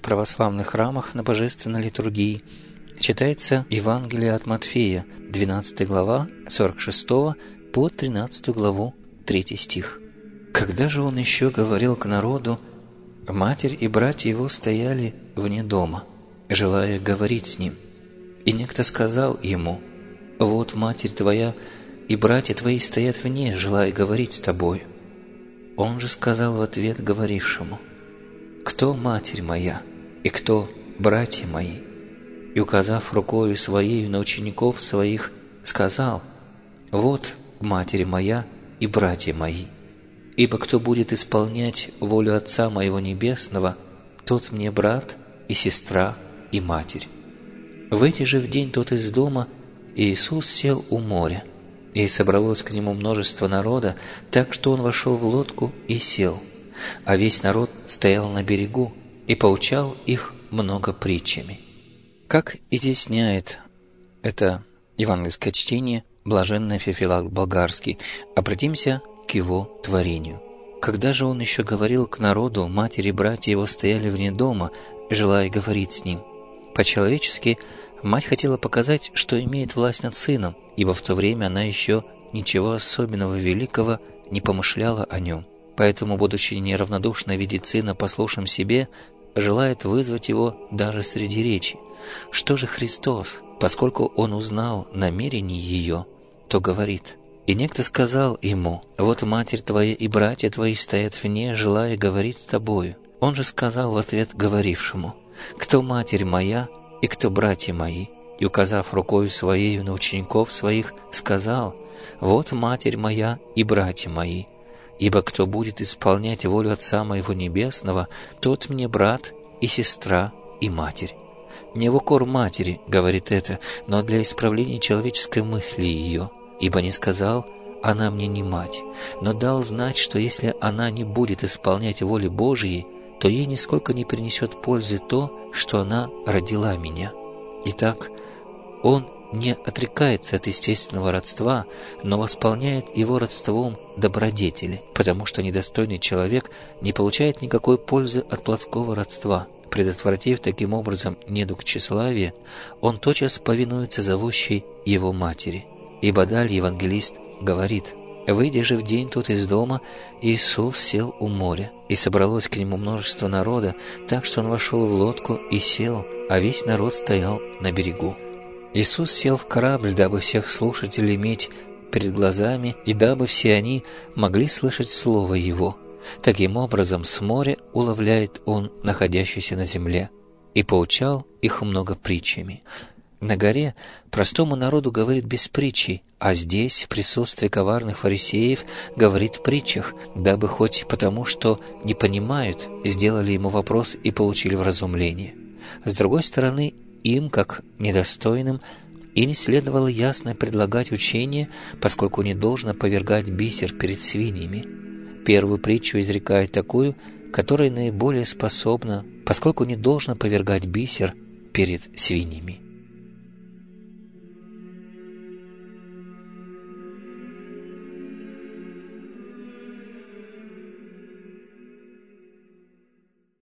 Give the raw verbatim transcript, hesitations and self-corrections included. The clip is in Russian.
православных храмах на божественной литургии читается Евангелие от Матфея, двенадцатая глава, сорок шестого по тринадцатую главу, третий стих. «Когда же он еще говорил к народу, матерь и братья его стояли вне дома, желая говорить с ним. И некто сказал ему: вот матерь твоя и братья твои стоят вне, желая говорить с тобою. Он же сказал в ответ говорившему: кто матерь моя и кто братья мои? И, указав рукою своею на учеников своих, сказал: вот матерь моя и братья мои. Ибо кто будет исполнять волю Отца моего Небесного, тот мне брат и сестра и матерь». Выйдя же в день тот из дома, Иисус сел у моря, и собралось к нему множество народа, так что он вошел в лодку и сел, а весь народ стоял на берегу и поучал их много притчами. Как изъясняет это евангельское чтение блаженный Феофилакт Болгарский, обратимся к его творению. «Когда же он еще говорил к народу, матери и братья его стояли вне дома, желая говорить с ним». По-человечески мать хотела показать, что имеет власть над сыном, ибо в то время она еще ничего особенного великого не помышляла о нем. Поэтому, будучи неравнодушно видеть сына послушным себе, желает вызвать его даже среди речи. Что же Христос, поскольку он узнал намерение ее, то говорит: «И некто сказал ему: вот матерь твоя и братья твои стоят вне, желая говорить с тобою. Он же сказал в ответ говорившему: кто матерь моя и кто братья мои? И, указав рукою своею на учеников своих, сказал: вот матерь моя и братья мои. Ибо кто будет исполнять волю Отца моего Небесного, тот мне брат и сестра и матерь». Не в укор матери говорит это, но для исправления человеческой мысли ее, ибо не сказал: она мне не мать, но дал знать, что если она не будет исполнять воли Божией, то ей нисколько не принесет пользы то, что она родила меня. Итак, он не отрекается от естественного родства, но восполняет его родством добродетели, потому что недостойный человек не получает никакой пользы от плотского родства. Предотвратив таким образом недуг тщеславия, он тотчас повинуется зовущей его матери. Ибо далее евангелист говорит: «Выйдя же в день тот из дома, Иисус сел у моря, и собралось к нему множество народа, так что он вошел в лодку и сел, а весь народ стоял на берегу». Иисус сел в корабль, дабы всех слушателей иметь перед глазами, и дабы все они могли слышать слово Его. Таким образом, с моря уловляет Он находящийся на земле, и поучал их много притчами. На горе простому народу говорит без притчи, а здесь, в присутствии коварных фарисеев, говорит в притчах, дабы хоть потому, что не понимают, сделали ему вопрос и получили вразумление. С другой стороны, им, как недостойным, и не следовало ясно предлагать учение, поскольку не должно повергать бисер перед свиньями. Первую притчу изрекает такую, которая наиболее способна, поскольку не должно повергать бисер перед свиньями.